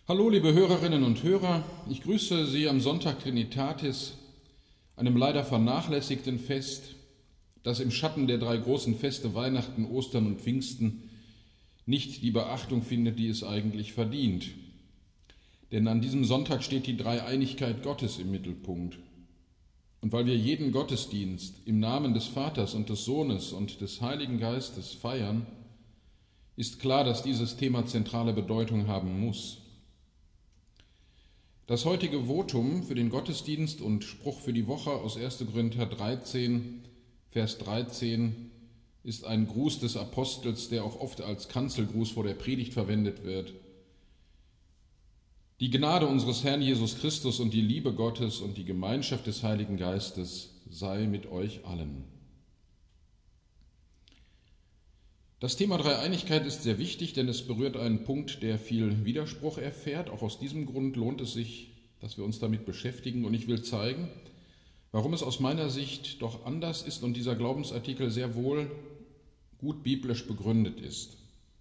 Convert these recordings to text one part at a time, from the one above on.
Hallo liebe Hörerinnen und Hörer, ich grüße Sie am Sonntag Trinitatis, einem leider vernachlässigten Fest, das im Schatten der drei großen Feste Weihnachten, Ostern und Pfingsten nicht die Beachtung findet, die es eigentlich verdient. Denn an diesem Sonntag steht die Dreieinigkeit Gottes im Mittelpunkt. Und weil wir jeden Gottesdienst im Namen des Vaters und des Sohnes und des Heiligen Geistes feiern, ist klar, dass dieses Thema zentrale Bedeutung haben muss. Das heutige Votum für den Gottesdienst und Spruch für die Woche aus 1. Korinther 13, Vers 13 ist ein Gruß des Apostels, der auch oft als Kanzelgruß vor der Predigt verwendet wird. Die Gnade unseres Herrn Jesus Christus und die Liebe Gottes und die Gemeinschaft des Heiligen Geistes sei mit euch allen. Das Thema Dreieinigkeit ist sehr wichtig, denn es berührt einen Punkt, der viel Widerspruch erfährt. Auch aus diesem Grund lohnt es sich, dass wir uns damit beschäftigen. Und ich will zeigen, warum es aus meiner Sicht doch anders ist und dieser Glaubensartikel sehr wohl gut biblisch begründet ist.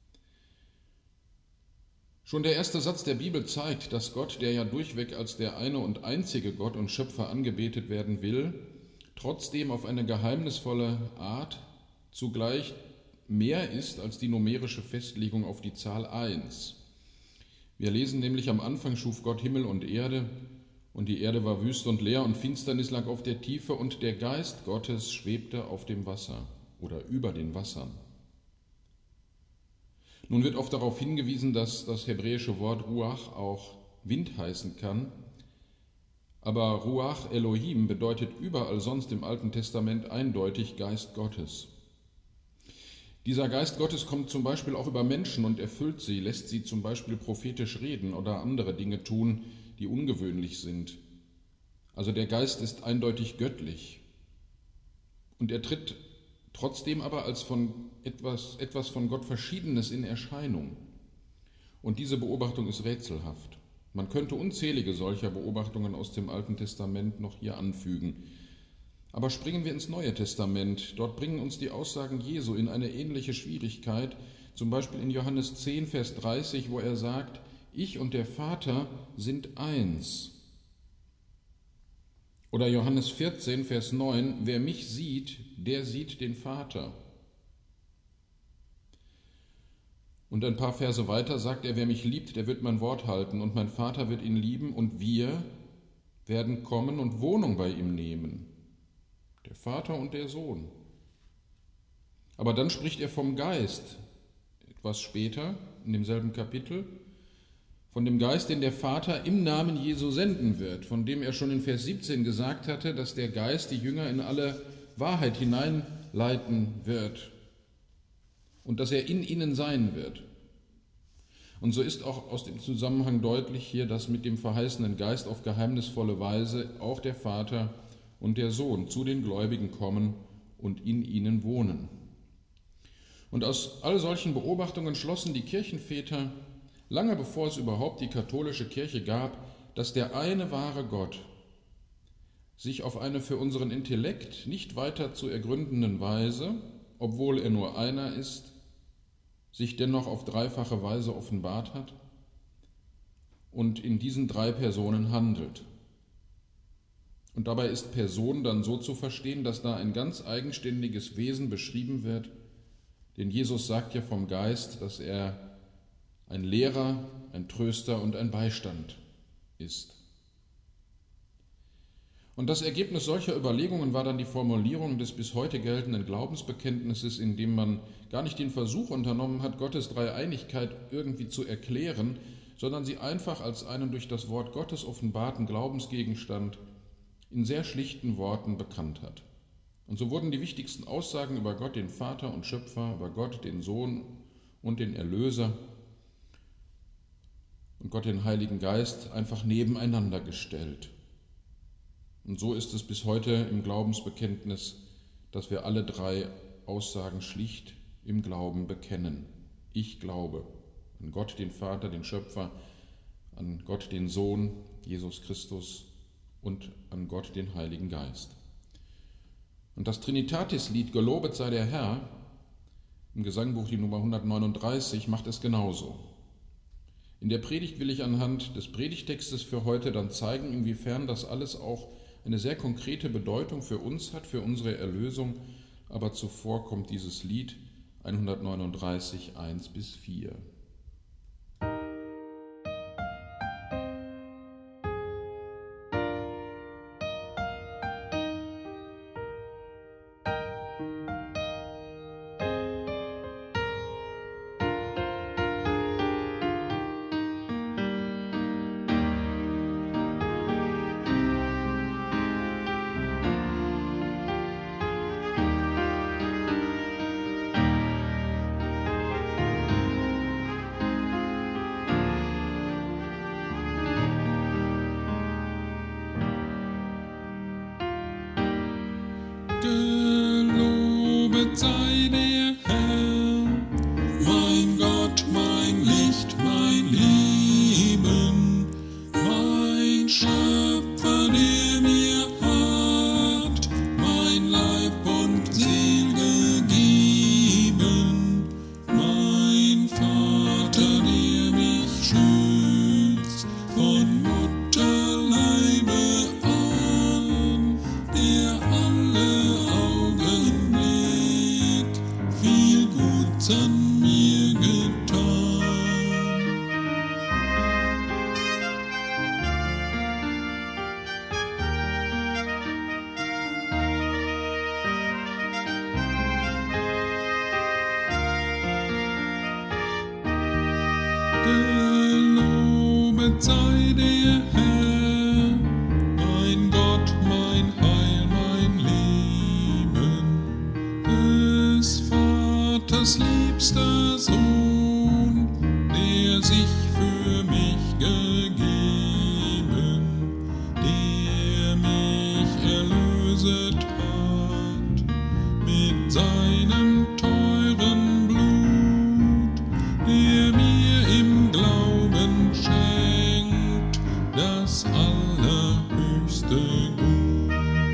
Schon der erste Satz der Bibel zeigt, dass Gott, der ja durchweg als der eine und einzige Gott und Schöpfer angebetet werden will, trotzdem auf eine geheimnisvolle Art zugleich mehr ist als die numerische Festlegung auf die Zahl 1. Wir lesen nämlich, am Anfang schuf Gott Himmel und die Erde war wüst und leer und Finsternis lag auf der Tiefe und der Geist Gottes schwebte auf dem Wasser oder über den Wassern. Nun wird oft darauf hingewiesen, dass das hebräische Wort Ruach auch Wind heißen kann, aber Ruach Elohim bedeutet überall sonst im Alten Testament eindeutig Geist Gottes. Dieser Geist Gottes kommt zum Beispiel auch über Menschen und erfüllt sie, lässt sie zum Beispiel prophetisch reden oder andere Dinge tun, die ungewöhnlich sind. Also der Geist ist eindeutig göttlich. Und er tritt trotzdem aber als etwas von Gott Verschiedenes in Erscheinung. Und diese Beobachtung ist rätselhaft. Man könnte unzählige solcher Beobachtungen aus dem Alten Testament noch hier anfügen. Aber springen wir ins Neue Testament. Dort bringen uns die Aussagen Jesu in eine ähnliche Schwierigkeit, zum Beispiel in Johannes 10, Vers 30, wo er sagt, ich und der Vater sind eins. Oder Johannes 14, Vers 9, wer mich sieht, der sieht den Vater. Und ein paar Verse weiter sagt er, wer mich liebt, der wird mein Wort halten und mein Vater wird ihn lieben und wir werden kommen und Wohnung bei ihm nehmen. Der Vater und der Sohn. Aber dann spricht er vom Geist, etwas später, in demselben Kapitel, von dem Geist, den der Vater im Namen Jesu senden wird, von dem er schon in Vers 17 gesagt hatte, dass der Geist die Jünger in alle Wahrheit hineinleiten wird und dass er in ihnen sein wird. Und so ist auch aus dem Zusammenhang deutlich hier, dass mit dem verheißenen Geist auf geheimnisvolle Weise auch der Vater und der Sohn zu den Gläubigen kommen und in ihnen wohnen. Und aus all solchen Beobachtungen schlossen die Kirchenväter, lange bevor es überhaupt die katholische Kirche gab, dass der eine wahre Gott sich auf eine für unseren Intellekt nicht weiter zu ergründenden Weise, obwohl er nur einer ist, sich dennoch auf dreifache Weise offenbart hat und in diesen drei Personen handelt. Und dabei ist Person dann so zu verstehen, dass da ein ganz eigenständiges Wesen beschrieben wird, denn Jesus sagt ja vom Geist, dass er ein Lehrer, ein Tröster und ein Beistand ist. Und das Ergebnis solcher Überlegungen war dann die Formulierung des bis heute geltenden Glaubensbekenntnisses, in dem man gar nicht den Versuch unternommen hat, Gottes Dreieinigkeit irgendwie zu erklären, sondern sie einfach als einen durch das Wort Gottes offenbarten Glaubensgegenstand in sehr schlichten Worten bekannt hat. Und so wurden die wichtigsten Aussagen über Gott, den Vater und Schöpfer, über Gott, den Sohn und den Erlöser und Gott, den Heiligen Geist, einfach nebeneinander gestellt. Und so ist es bis heute im Glaubensbekenntnis, dass wir alle drei Aussagen schlicht im Glauben bekennen. Ich glaube an Gott, den Vater, den Schöpfer, an Gott, den Sohn, Jesus Christus und an Gott, den Heiligen Geist. Und das Trinitatis-Lied Gelobet sei der Herr im Gesangbuch die Nummer 139 macht es genauso. In der Predigt will ich anhand des Predigtextes für heute dann zeigen, inwiefern das alles auch eine sehr konkrete Bedeutung für uns hat, für unsere Erlösung. Aber zuvor kommt dieses Lied 139, 1-4. Gelobet sei der Herr, mein Gott, mein Licht, mein Leben, mein Schöpfer, der mir hat mein Leib und Seel gegeben, mein Vater, der mich schützt von Mutterleibe an, der alle Augenblick viel Gutes an mir getan. Gelobet sei der Herr, mein Gott, mein Heil, mein Leben, des Vaters liebster Sohn, der sich für mich gegeben, der mich erlöset hat mit seinem teuren Blut, der mir im Glauben schenkt das allerhöchste Gut.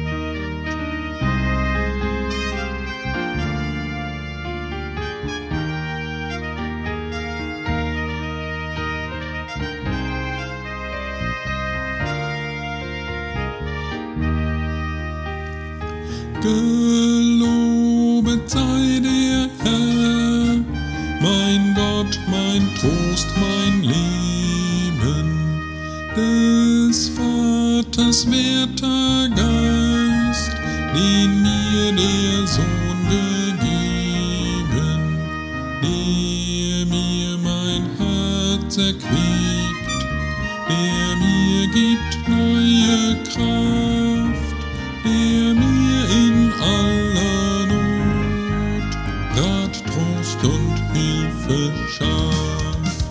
Gelobet sei der Herr, mein Gott, mein Trost, mein Leben, des Vaters werter Geist, den mir der Sohn gegeben, der mir mein Herz erquickt, der mir gibt neue Kraft, der mir in aller Not Rat, Trost und Hilfe schafft.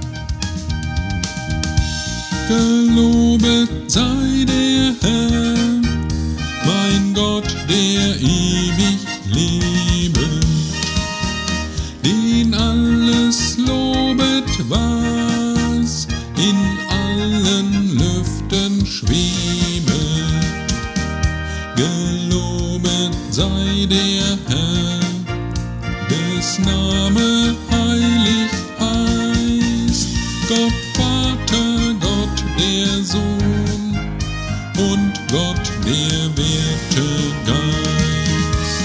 Gelobet sei der Herr, mein Gott, der ewig lebet, den alles lobet, was in allen Lüften schwebet. Gelobet sei der Herr, des Name heilig heißt, Gott Vater, Gott der Sohn und Gott der werte Geist.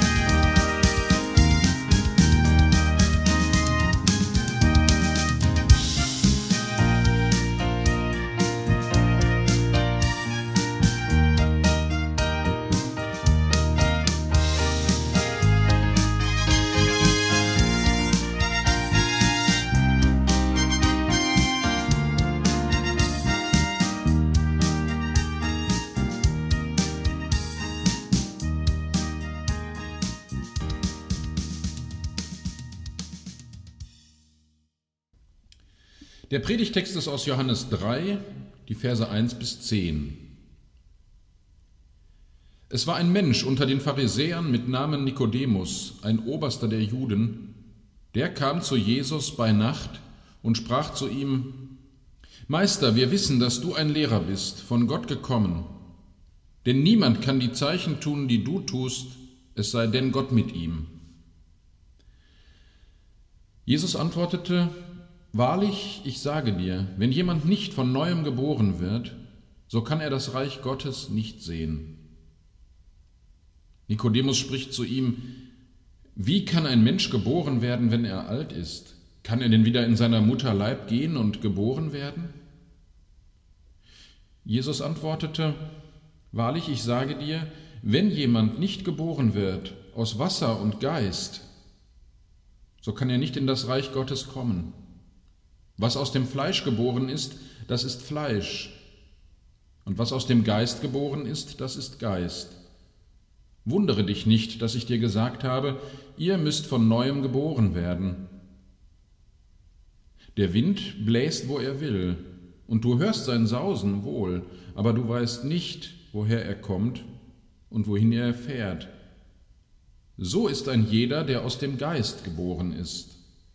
Der Predigtext ist aus Johannes 3, die Verse 1-10. Es war ein Mensch unter den Pharisäern mit Namen Nikodemus, ein Oberster der Juden, der kam zu Jesus bei Nacht und sprach zu ihm: Meister, wir wissen, dass du ein Lehrer bist, von Gott gekommen, denn niemand kann die Zeichen tun, die du tust, es sei denn Gott mit ihm. Jesus antwortete: wahrlich, ich sage dir, wenn jemand nicht von Neuem geboren wird, so kann er das Reich Gottes nicht sehen. Nikodemus spricht zu ihm: Wie kann ein Mensch geboren werden, wenn er alt ist? Kann er denn wieder in seiner Mutter Leib gehen und geboren werden? Jesus antwortete: Wahrlich, ich sage dir, wenn jemand nicht geboren wird aus Wasser und Geist, so kann er nicht in das Reich Gottes kommen. Was aus dem Fleisch geboren ist, das ist Fleisch. Und was aus dem Geist geboren ist, das ist Geist. Wundere dich nicht, dass ich dir gesagt habe, ihr müsst von Neuem geboren werden. Der Wind bläst, wo er will, und du hörst sein Sausen wohl, aber du weißt nicht, woher er kommt und wohin er fährt. So ist ein jeder, der aus dem Geist geboren ist.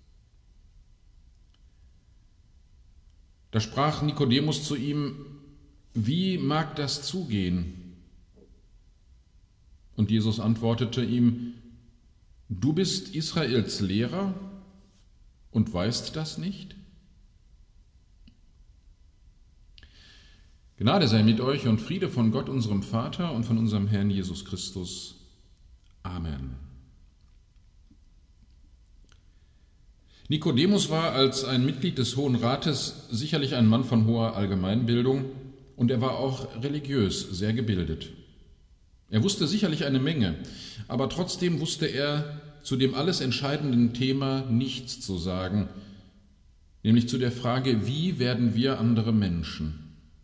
Da sprach Nikodemus zu ihm: Wie mag das zugehen? Und Jesus antwortete ihm: Du bist Israels Lehrer und weißt das nicht? Gnade sei mit euch und Friede von Gott, unserem Vater, und von unserem Herrn Jesus Christus. Amen. Nikodemus war als ein Mitglied des Hohen Rates sicherlich ein Mann von hoher Allgemeinbildung, und er war auch religiös sehr gebildet. Er wusste sicherlich eine Menge, aber trotzdem wusste er zu dem alles entscheidenden Thema nichts zu sagen, nämlich zu der Frage: Wie werden wir andere Menschen?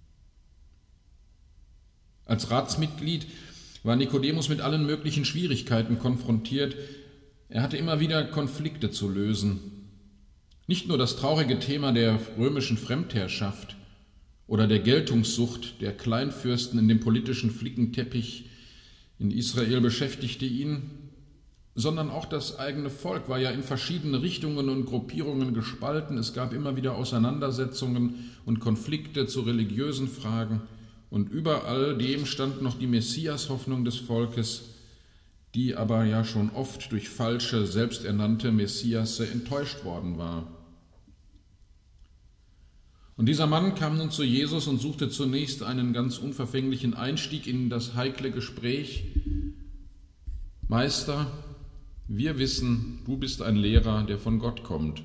Als Ratsmitglied war Nikodemus mit allen möglichen Schwierigkeiten konfrontiert. Er hatte immer wieder Konflikte zu lösen. Nicht nur das traurige Thema der römischen Fremdherrschaft oder der Geltungssucht der Kleinfürsten in dem politischen Flickenteppich in Israel beschäftigte ihn, sondern auch das eigene Volk war ja in verschiedene Richtungen und Gruppierungen gespalten. Es gab immer wieder Auseinandersetzungen und Konflikte zu religiösen Fragen, und über all dem stand noch die Messias-Hoffnung des Volkes, die aber ja schon oft durch falsche, selbsternannte Messiasse enttäuscht worden war. Und dieser Mann kam nun zu Jesus und suchte zunächst einen ganz unverfänglichen Einstieg in das heikle Gespräch: Meister, wir wissen, du bist ein Lehrer, der von Gott kommt.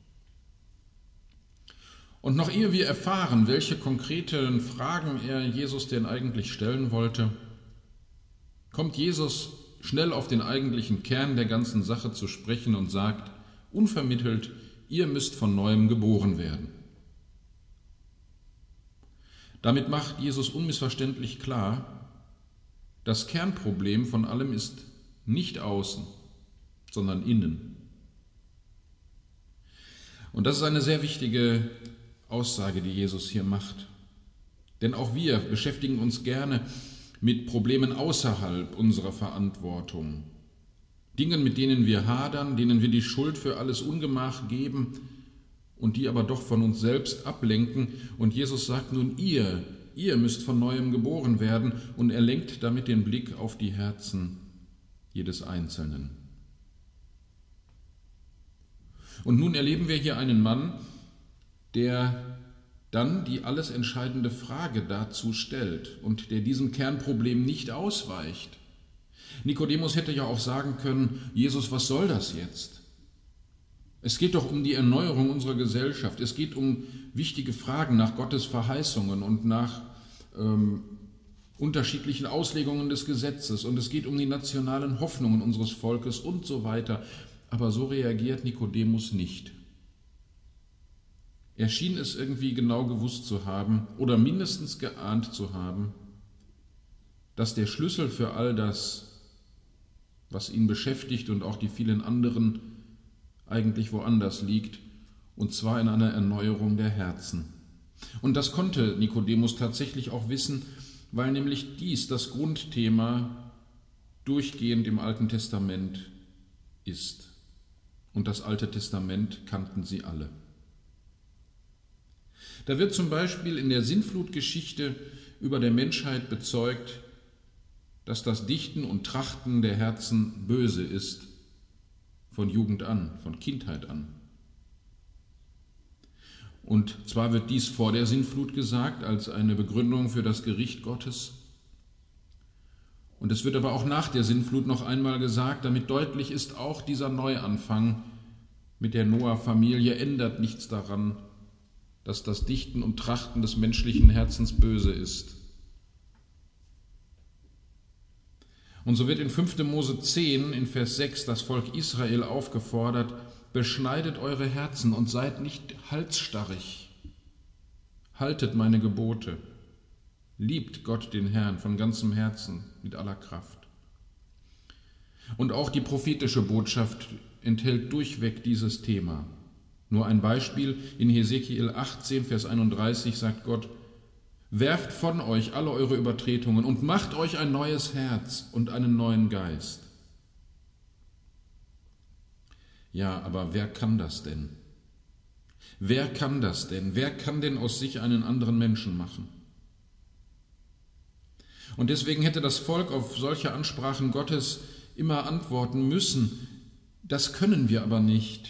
Und noch ehe wir erfahren, welche konkreten Fragen er Jesus denn eigentlich stellen wollte, kommt Jesus schnell auf den eigentlichen Kern der ganzen Sache zu sprechen und sagt unvermittelt: Ihr müsst von Neuem geboren werden. Damit macht Jesus unmissverständlich klar, das Kernproblem von allem ist nicht außen, sondern innen. Und das ist eine sehr wichtige Aussage, die Jesus hier macht. Denn auch wir beschäftigen uns gerne mit Problemen außerhalb unserer Verantwortung. Dingen, mit denen wir hadern, denen wir die Schuld für alles Ungemach geben und die aber doch von uns selbst ablenken. Und Jesus sagt nun: Ihr müsst von Neuem geboren werden, und er lenkt damit den Blick auf die Herzen jedes Einzelnen. Und nun erleben wir hier einen Mann, der dann die alles entscheidende Frage dazu stellt und der diesem Kernproblem nicht ausweicht. Nikodemus hätte ja auch sagen können: Jesus, was soll das jetzt? Es geht doch um die Erneuerung unserer Gesellschaft. Es geht um wichtige Fragen nach Gottes Verheißungen und nach unterschiedlichen Auslegungen des Gesetzes. Und es geht um die nationalen Hoffnungen unseres Volkes und so weiter. Aber so reagiert Nikodemus nicht. Er schien es irgendwie genau gewusst zu haben oder mindestens geahnt zu haben, dass der Schlüssel für all das, was ihn beschäftigt und auch die vielen anderen, eigentlich woanders liegt, und zwar in einer Erneuerung der Herzen. Und das konnte Nikodemus tatsächlich auch wissen, weil nämlich dies das Grundthema durchgehend im Alten Testament ist. Und das Alte Testament kannten sie alle. Da wird zum Beispiel in der Sintflutgeschichte über der Menschheit bezeugt, dass das Dichten und Trachten der Herzen böse ist, von Jugend an, von Kindheit an. Und zwar wird dies vor der Sintflut gesagt, als eine Begründung für das Gericht Gottes. Und es wird aber auch nach der Sintflut noch einmal gesagt, damit deutlich ist, auch dieser Neuanfang mit der Noah-Familie ändert nichts daran, dass das Dichten und Trachten des menschlichen Herzens böse ist. Und so wird in 5. Mose 10 in Vers 6 das Volk Israel aufgefordert: Beschneidet eure Herzen und seid nicht halsstarrig. Haltet meine Gebote. Liebt Gott den Herrn von ganzem Herzen, mit aller Kraft. Und auch die prophetische Botschaft enthält durchweg dieses Thema. Nur ein Beispiel: in Hesekiel 18, Vers 31 sagt Gott: Werft von euch alle eure Übertretungen und macht euch ein neues Herz und einen neuen Geist. Ja, aber wer kann das denn? Wer kann das denn? Wer kann denn aus sich einen anderen Menschen machen? Und deswegen hätte das Volk auf solche Ansprachen Gottes immer antworten müssen: Das können wir aber nicht.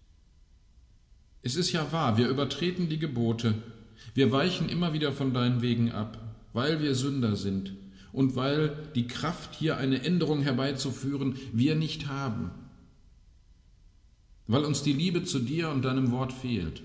Es ist ja wahr, wir übertreten die Gebote, wir weichen immer wieder von deinen Wegen ab, weil wir Sünder sind und weil die Kraft, hier eine Änderung herbeizuführen, wir nicht haben, weil uns die Liebe zu dir und deinem Wort fehlt.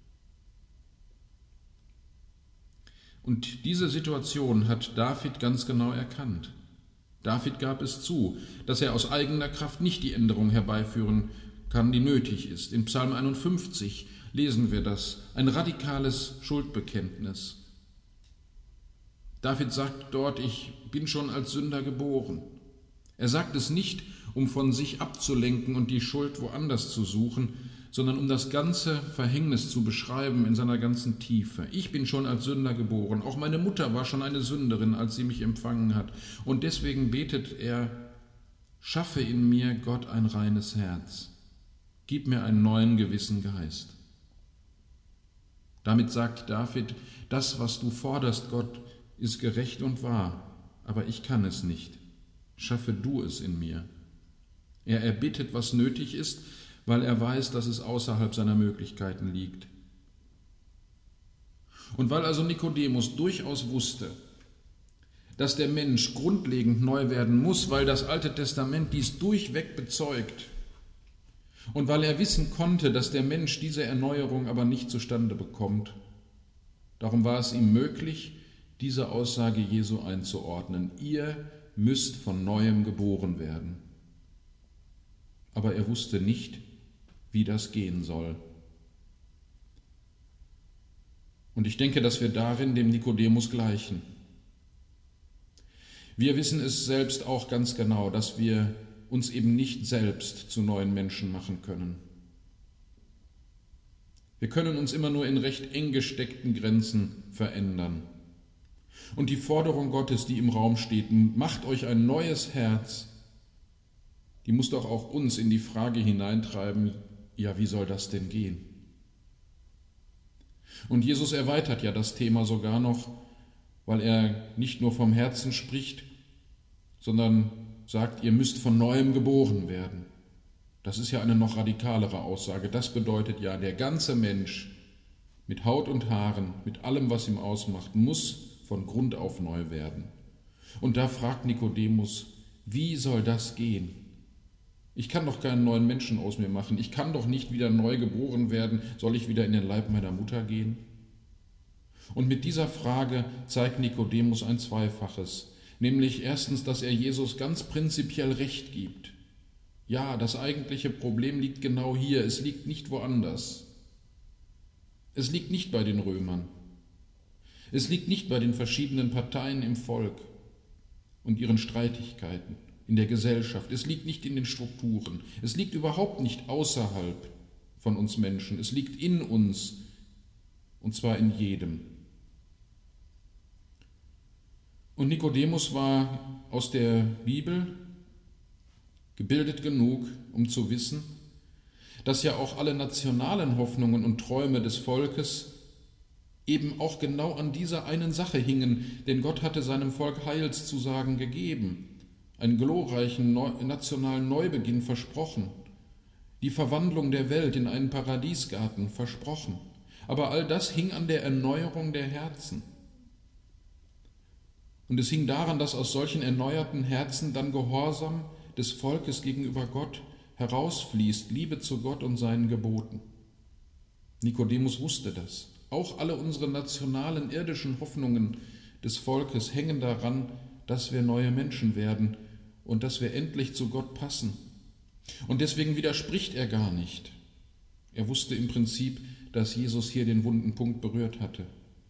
Und diese Situation hat David ganz genau erkannt. David gab es zu, dass er aus eigener Kraft nicht die Änderung herbeiführen kann, die nötig ist. In Psalm 51 lesen wir das, ein radikales Schuldbekenntnis. David sagt dort: Ich bin schon als Sünder geboren. Er sagt es nicht, um von sich abzulenken und die Schuld woanders zu suchen, sondern um das ganze Verhängnis zu beschreiben in seiner ganzen Tiefe. Ich bin schon als Sünder geboren. Auch meine Mutter war schon eine Sünderin, als sie mich empfangen hat. Und deswegen betet er: Schaffe in mir, Gott, ein reines Herz. Gib mir einen neuen, gewissen Geist. Damit sagt David: Das, was du forderst, Gott, ist gerecht und wahr, aber ich kann es nicht. Schaffe du es in mir. Er erbittet, was nötig ist, weil er weiß, dass es außerhalb seiner Möglichkeiten liegt. Und weil also Nikodemus durchaus wusste, dass der Mensch grundlegend neu werden muss, weil das Alte Testament dies durchweg bezeugt, und weil er wissen konnte, dass der Mensch diese Erneuerung aber nicht zustande bekommt, darum war es ihm möglich, diese Aussage Jesu einzuordnen: Ihr müsst von Neuem geboren werden. Aber er wusste nicht, wie das gehen soll. Und ich denke, dass wir darin dem Nikodemus gleichen. Wir wissen es selbst auch ganz genau, dass wir uns eben nicht selbst zu neuen Menschen machen können. Wir können uns immer nur in recht eng gesteckten Grenzen verändern. Und die Forderung Gottes, die im Raum steht: Macht euch ein neues Herz, die muss doch auch uns in die Frage hineintreiben: Ja, wie soll das denn gehen? Und Jesus erweitert ja das Thema sogar noch, weil er nicht nur vom Herzen spricht, sondern sagt: Ihr müsst von Neuem geboren werden. Das ist ja eine noch radikalere Aussage. Das bedeutet ja, der ganze Mensch mit Haut und Haaren, mit allem, was ihm ausmacht, muss von Grund auf neu werden. Und da fragt Nikodemus: Wie soll das gehen? Ich kann doch keinen neuen Menschen aus mir machen. Ich kann doch nicht wieder neu geboren werden. Soll ich wieder in den Leib meiner Mutter gehen? Und mit dieser Frage zeigt Nikodemus ein Zweifaches. Nämlich erstens, dass er Jesus ganz prinzipiell Recht gibt. Ja, das eigentliche Problem liegt genau hier. Es liegt nicht woanders. Es liegt nicht bei den Römern. Es liegt nicht bei den verschiedenen Parteien im Volk und ihren Streitigkeiten in der Gesellschaft. Es liegt nicht in den Strukturen. Es liegt überhaupt nicht außerhalb von uns Menschen. Es liegt in uns, und zwar in jedem. Und Nikodemus war aus der Bibel gebildet genug, um zu wissen, dass ja auch alle nationalen Hoffnungen und Träume des Volkes eben auch genau an dieser einen Sache hingen, denn Gott hatte seinem Volk Heilszusagen gegeben, einen glorreichen nationalen Neubeginn versprochen, die Verwandlung der Welt in einen Paradiesgarten versprochen. Aber all das hing an der Erneuerung der Herzen. Und es hing daran, dass aus solchen erneuerten Herzen dann Gehorsam des Volkes gegenüber Gott herausfließt, Liebe zu Gott und seinen Geboten. Nikodemus wusste das. Auch alle unsere nationalen, irdischen Hoffnungen des Volkes hängen daran, dass wir neue Menschen werden und dass wir endlich zu Gott passen. Und deswegen widerspricht er gar nicht. Er wusste im Prinzip, dass Jesus hier den wunden Punkt berührt hatte.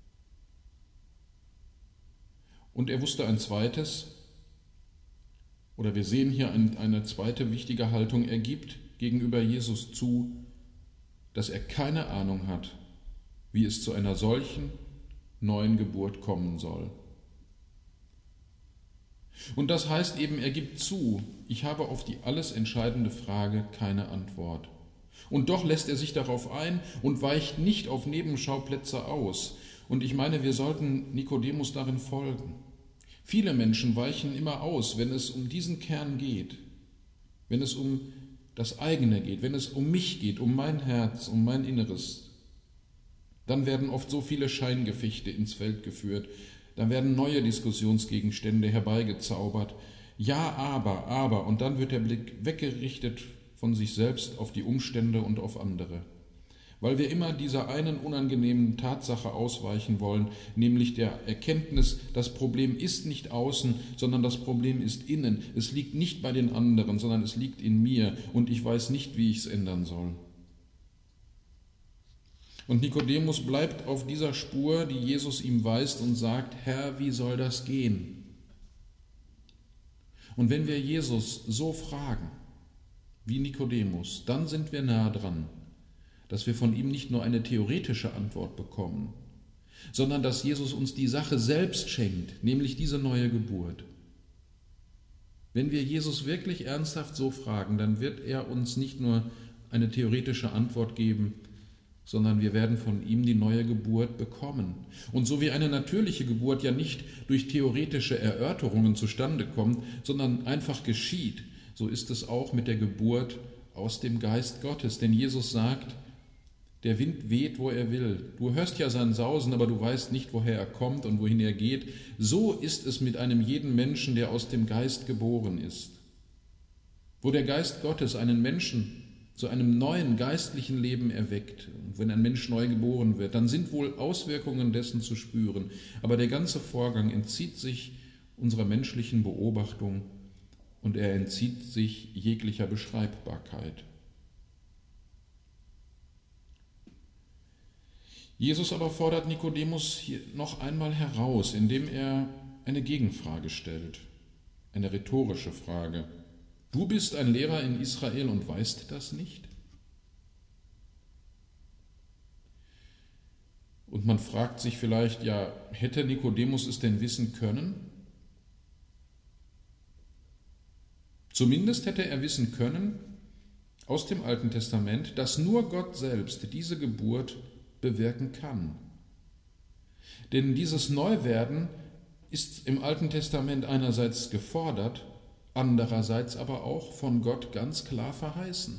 Und er wusste ein zweites, oder wir sehen hier eine zweite wichtige Haltung, er gibt gegenüber Jesus zu, dass er keine Ahnung hat, wie es zu einer solchen neuen Geburt kommen soll. Und das heißt eben, er gibt zu, ich habe auf die alles entscheidende Frage keine Antwort. Und doch lässt er sich darauf ein und weicht nicht auf Nebenschauplätze aus. Und ich meine, wir sollten Nikodemus darin folgen. Viele Menschen weichen immer aus, wenn es um diesen Kern geht, wenn es um das eigene geht, wenn es um mich geht, um mein Herz, um mein Inneres. Dann werden oft so viele Scheingefechte ins Feld geführt, dann werden neue Diskussionsgegenstände herbeigezaubert. Ja, aber, und dann wird der Blick weggerichtet von sich selbst auf die Umstände und auf andere. Weil wir immer dieser einen unangenehmen Tatsache ausweichen wollen, nämlich der Erkenntnis, das Problem ist nicht außen, sondern das Problem ist innen. Es liegt nicht bei den anderen, sondern es liegt in mir und ich weiß nicht, wie ich es ändern soll. Und Nikodemus bleibt auf dieser Spur, die Jesus ihm weist und sagt, Herr, wie soll das gehen? Und wenn wir Jesus so fragen, wie Nikodemus, dann sind wir nah dran, dass wir von ihm nicht nur eine theoretische Antwort bekommen, sondern dass Jesus uns die Sache selbst schenkt, nämlich diese neue Geburt. Wenn wir Jesus wirklich ernsthaft so fragen, dann wird er uns nicht nur eine theoretische Antwort geben, sondern wir werden von ihm die neue Geburt bekommen. Und so wie eine natürliche Geburt ja nicht durch theoretische Erörterungen zustande kommt, sondern einfach geschieht, so ist es auch mit der Geburt aus dem Geist Gottes. Denn Jesus sagt, der Wind weht, wo er will. Du hörst ja sein Sausen, aber du weißt nicht, woher er kommt und wohin er geht. So ist es mit einem jeden Menschen, der aus dem Geist geboren ist. Wo der Geist Gottes einen Menschen zu einem neuen geistlichen Leben erweckt, und wenn ein Mensch neu geboren wird, dann sind wohl Auswirkungen dessen zu spüren. Aber der ganze Vorgang entzieht sich unserer menschlichen Beobachtung und er entzieht sich jeglicher Beschreibbarkeit. Jesus aber fordert Nikodemus hier noch einmal heraus, indem er eine Gegenfrage stellt, eine rhetorische Frage. Du bist ein Lehrer in Israel und weißt das nicht? Und man fragt sich vielleicht, ja, hätte Nikodemus es denn wissen können? Zumindest hätte er wissen können aus dem Alten Testament, dass nur Gott selbst diese Geburt bewirken kann. Denn dieses Neuwerden ist im Alten Testament einerseits gefordert, andererseits aber auch von Gott ganz klar verheißen.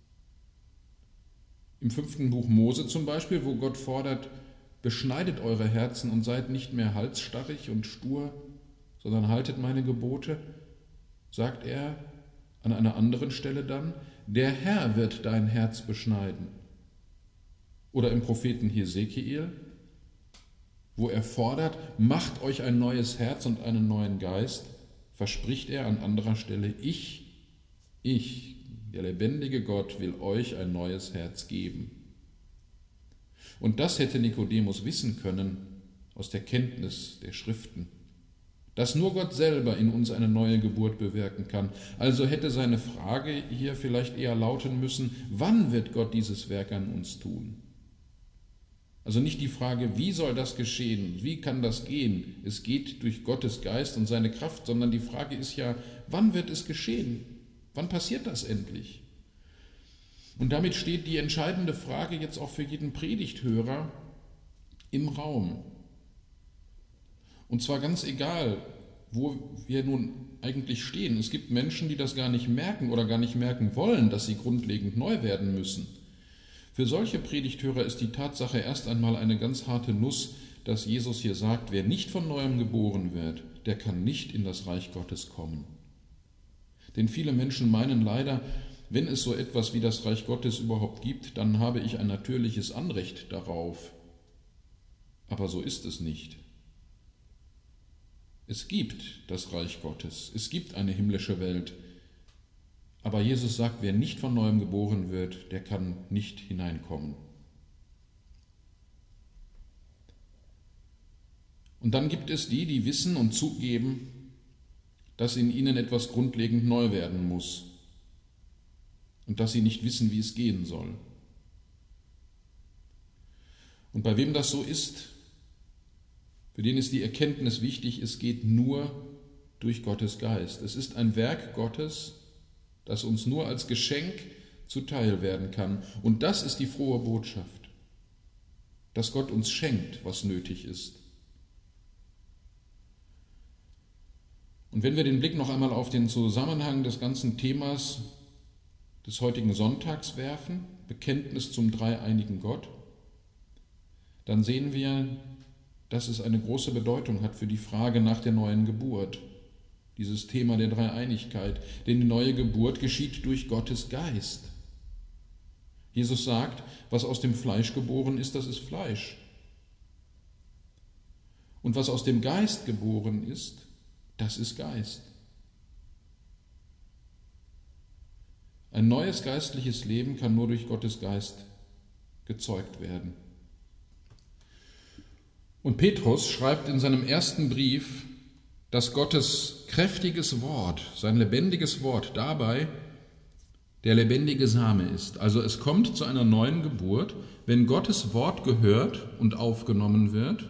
Im 5. Buch Mose zum Beispiel, wo Gott fordert, beschneidet eure Herzen und seid nicht mehr halsstarrig und stur, sondern haltet meine Gebote, sagt er an einer anderen Stelle dann, der Herr wird dein Herz beschneiden. Oder im Propheten Hesekiel, wo er fordert, macht euch ein neues Herz und einen neuen Geist, verspricht er an anderer Stelle, ich, der lebendige Gott, will euch ein neues Herz geben. Und das hätte Nikodemus wissen können aus der Kenntnis der Schriften, dass nur Gott selber in uns eine neue Geburt bewirken kann. Also hätte seine Frage hier vielleicht eher lauten müssen, wann wird Gott dieses Werk an uns tun? Also nicht die Frage, wie soll das geschehen, wie kann das gehen? Es geht durch Gottes Geist und seine Kraft, sondern die Frage ist ja, wann wird es geschehen? Wann passiert das endlich? Und damit steht die entscheidende Frage jetzt auch für jeden Predigthörer im Raum. Und zwar ganz egal, wo wir nun eigentlich stehen. Es gibt Menschen, die das gar nicht merken oder gar nicht merken wollen, dass sie grundlegend neu werden müssen. Für solche Predigthörer ist die Tatsache erst einmal eine ganz harte Nuss, dass Jesus hier sagt, wer nicht von Neuem geboren wird, der kann nicht in das Reich Gottes kommen. Denn viele Menschen meinen leider, wenn es so etwas wie das Reich Gottes überhaupt gibt, dann habe ich ein natürliches Anrecht darauf. Aber so ist es nicht. Es gibt das Reich Gottes, es gibt eine himmlische Welt. Aber Jesus sagt, wer nicht von Neuem geboren wird, der kann nicht hineinkommen. Und dann gibt es die, die wissen und zugeben, dass in ihnen etwas grundlegend neu werden muss und dass sie nicht wissen, wie es gehen soll. Und bei wem das so ist, für den ist die Erkenntnis wichtig, es geht nur durch Gottes Geist. Es ist ein Werk Gottes, das uns nur als Geschenk zuteil werden kann. Und das ist die frohe Botschaft, dass Gott uns schenkt, was nötig ist. Und wenn wir den Blick noch einmal auf den Zusammenhang des ganzen Themas des heutigen Sonntags werfen, Bekenntnis zum dreieinigen Gott, dann sehen wir, dass es eine große Bedeutung hat für die Frage nach der neuen Geburt, dieses Thema der Dreieinigkeit. Denn die neue Geburt geschieht durch Gottes Geist. Jesus sagt, was aus dem Fleisch geboren ist, das ist Fleisch. Und was aus dem Geist geboren ist, das ist Geist. Ein neues geistliches Leben kann nur durch Gottes Geist gezeugt werden. Und Petrus schreibt in seinem ersten Brief, dass Gottes kräftiges Wort, sein lebendiges Wort dabei der lebendige Same ist. Also es kommt zu einer neuen Geburt, wenn Gottes Wort gehört und aufgenommen wird.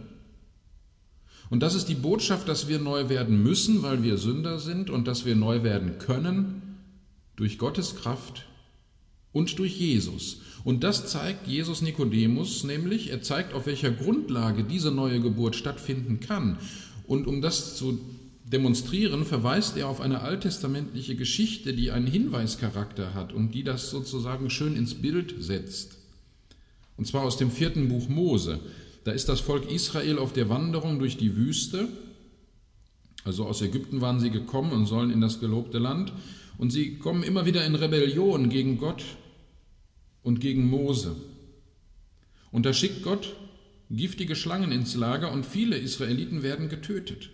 Und das ist die Botschaft, dass wir neu werden müssen, weil wir Sünder sind, und dass wir neu werden können durch Gottes Kraft und durch Jesus. Und das zeigt Jesus Nikodemus, nämlich er zeigt, auf welcher Grundlage diese neue Geburt stattfinden kann. Und um das zu demonstrieren, verweist er auf eine alttestamentliche Geschichte, die einen Hinweischarakter hat und die das sozusagen schön ins Bild setzt. Und zwar aus dem 4. Buch Mose. Da ist das Volk Israel auf der Wanderung durch die Wüste. Also aus Ägypten waren sie gekommen und sollen in das gelobte Land. Und sie kommen immer wieder in Rebellion gegen Gott und gegen Mose. Und da schickt Gott giftige Schlangen ins Lager und viele Israeliten werden getötet.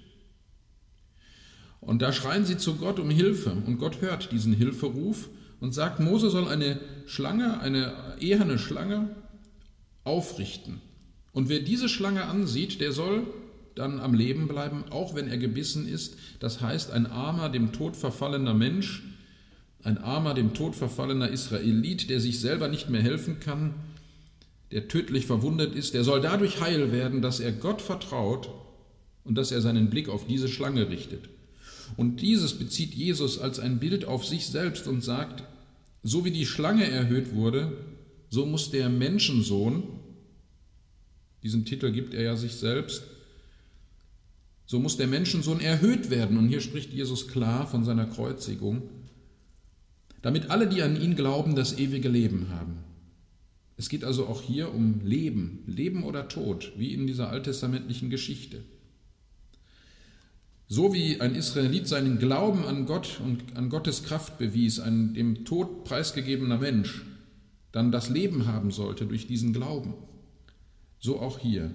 Und da schreien sie zu Gott um Hilfe und Gott hört diesen Hilferuf und sagt, Mose soll eine Schlange, eine eherne Schlange aufrichten. Und wer diese Schlange ansieht, der soll dann am Leben bleiben, auch wenn er gebissen ist. Das heißt, ein armer, dem Tod verfallener Mensch, ein armer, dem Tod verfallener Israelit, der sich selber nicht mehr helfen kann, der tödlich verwundet ist, der soll dadurch heil werden, dass er Gott vertraut und dass er seinen Blick auf diese Schlange richtet. Und dieses bezieht Jesus als ein Bild auf sich selbst und sagt, so wie die Schlange erhöht wurde, so muss der Menschensohn, diesen Titel gibt er ja sich selbst, so muss der Menschensohn erhöht werden. Und hier spricht Jesus klar von seiner Kreuzigung, damit alle, die an ihn glauben, das ewige Leben haben. Es geht also auch hier um Leben, Leben oder Tod, wie in dieser alttestamentlichen Geschichte. So wie ein Israelit seinen Glauben an Gott und an Gottes Kraft bewies, ein dem Tod preisgegebener Mensch, dann das Leben haben sollte durch diesen Glauben, so auch hier.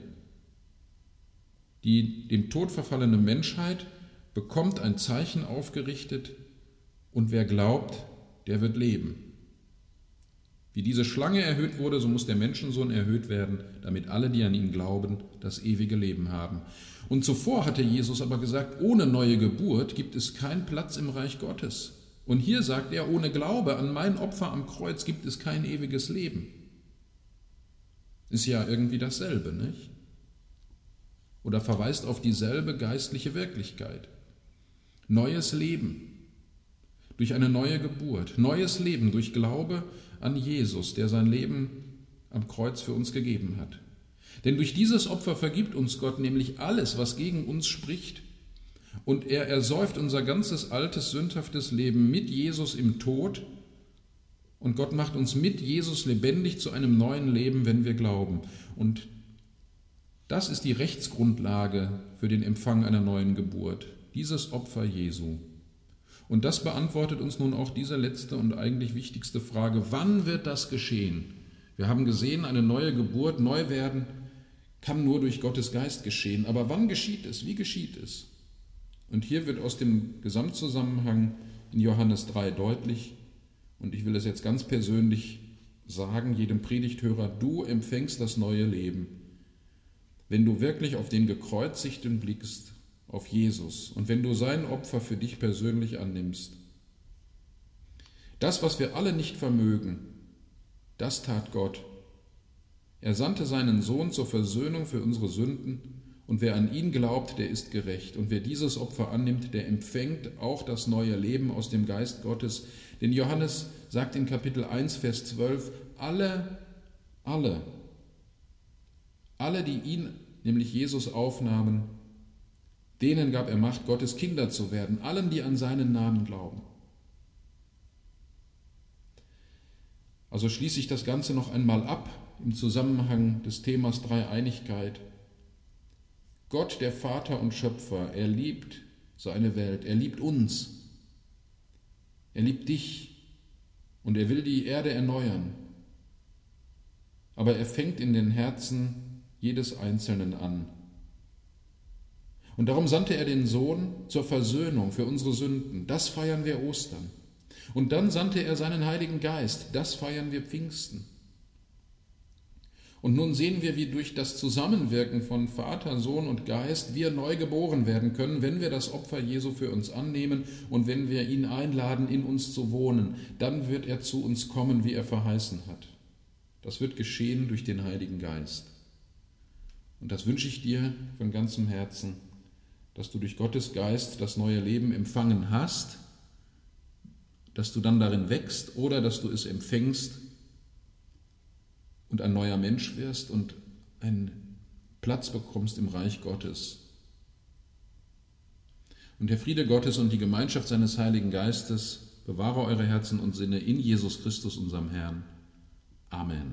Die dem Tod verfallene Menschheit bekommt ein Zeichen aufgerichtet und wer glaubt, der wird leben. Wie diese Schlange erhöht wurde, so muss der Menschensohn erhöht werden, damit alle, die an ihn glauben, das ewige Leben haben. Und zuvor hatte Jesus aber gesagt, ohne neue Geburt gibt es keinen Platz im Reich Gottes. Und hier sagt er, ohne Glaube an mein Opfer am Kreuz gibt es kein ewiges Leben. Ist ja irgendwie dasselbe, nicht? Oder verweist auf dieselbe geistliche Wirklichkeit. Neues Leben durch eine neue Geburt, neues Leben durch Glaube an Jesus, der sein Leben am Kreuz für uns gegeben hat. Denn durch dieses Opfer vergibt uns Gott nämlich alles, was gegen uns spricht, und er ersäuft unser ganzes altes, sündhaftes Leben mit Jesus im Tod Und Gott macht uns mit Jesus lebendig zu einem neuen Leben, wenn wir glauben. Und das ist die Rechtsgrundlage für den Empfang einer neuen Geburt, dieses Opfer Jesu. Und das beantwortet uns nun auch diese letzte und eigentlich wichtigste Frage: Wann wird das geschehen? Wir haben gesehen, eine neue Geburt, Neuwerden, kann nur durch Gottes Geist geschehen. Aber wann geschieht es? Wie geschieht es? Und hier wird aus dem Gesamtzusammenhang in Johannes 3 deutlich, und ich will es jetzt ganz persönlich sagen, jedem Predigthörer: Du empfängst das neue Leben, wenn du wirklich auf den Gekreuzigten blickst, auf Jesus, und wenn du sein Opfer für dich persönlich annimmst. Das, was wir alle nicht vermögen, das tat Gott. Er sandte seinen Sohn zur Versöhnung für unsere Sünden, und wer an ihn glaubt, der ist gerecht. Und wer dieses Opfer annimmt, der empfängt auch das neue Leben aus dem Geist Gottes. Denn Johannes sagt in Kapitel 1, Vers 12, alle, die ihn, nämlich Jesus, aufnahmen, denen gab er Macht, Gottes Kinder zu werden, allen, die an seinen Namen glauben. Also schließe ich das Ganze noch einmal ab im Zusammenhang des Themas Dreieinigkeit. Gott, der Vater und Schöpfer, er liebt seine Welt, er liebt uns, er liebt dich und er will die Erde erneuern. Aber er fängt in den Herzen jedes Einzelnen an. Und darum sandte er den Sohn zur Versöhnung für unsere Sünden. Das feiern wir Ostern. Und dann sandte er seinen Heiligen Geist. Das feiern wir Pfingsten. Und nun sehen wir, wie durch das Zusammenwirken von Vater, Sohn und Geist wir neu geboren werden können, wenn wir das Opfer Jesu für uns annehmen und wenn wir ihn einladen, in uns zu wohnen. Dann wird er zu uns kommen, wie er verheißen hat. Das wird geschehen durch den Heiligen Geist. Und das wünsche ich dir von ganzem Herzen, dass du durch Gottes Geist das neue Leben empfangen hast, dass du dann darin wächst oder dass du es empfängst und ein neuer Mensch wirst und einen Platz bekommst im Reich Gottes. Und der Friede Gottes und die Gemeinschaft seines Heiligen Geistes bewahre eure Herzen und Sinne in Jesus Christus, unserem Herrn. Amen.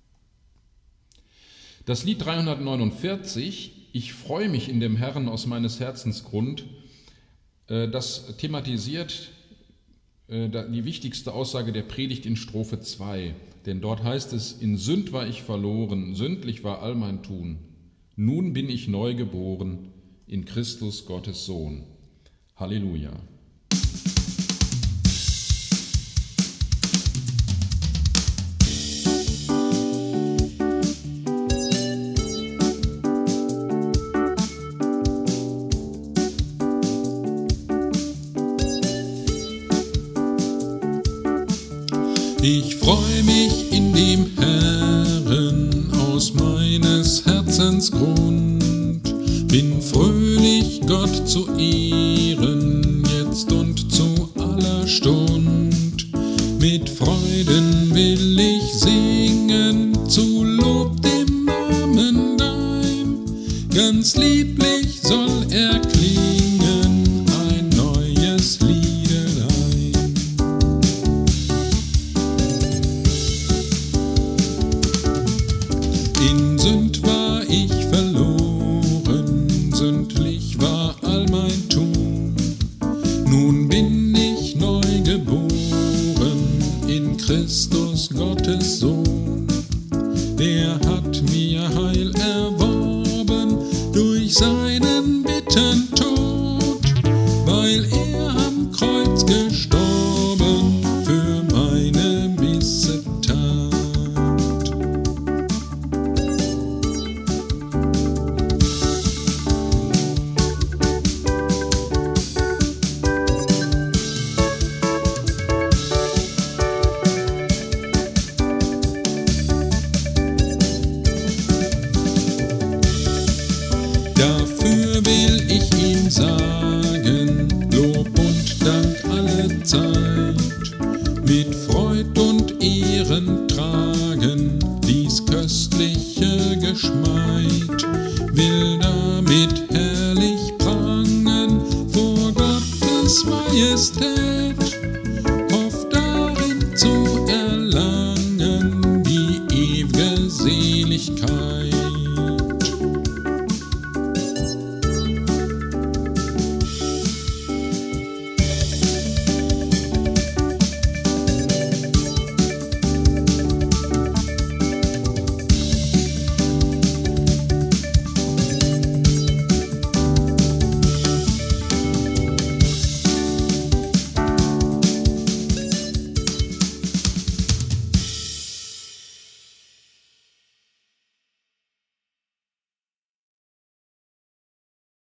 Das Lied 349, Ich freue mich in dem Herrn aus meines Herzens Grund, das thematisiert die wichtigste Aussage der Predigt in Strophe 2. Denn dort heißt es: In Sünd war ich verloren, sündlich war all mein Tun. Nun bin ich neu geboren in Christus Gottes Sohn. Halleluja. Ich freu mich in dem Herrn aus meines Herzens Grund, bin fröhlich Gott zu ehren, jetzt und zu aller Stund. Mit Freuden will ich singen, zu Lob dem Namen dein, ganz lieblich soll er klingen, ein neues Liedelein. In Sünd war ich verloren, sündlich war all mein Tun. Nun bin ich neu geboren in Christus Gottes Sohn. Der hat mir Heil erworben durch seinen bittern Tod, weil er am Kreuz gestorben für meine Missetat. Dafür will ich ihm sagen, Lob und Dank alle Zeit, mit Freud und Ehren tragen dies köstliche Geschmeid, will damit herrlich prangen vor Gottes Majestät, hofft darin zu erlangen Ewigkeit.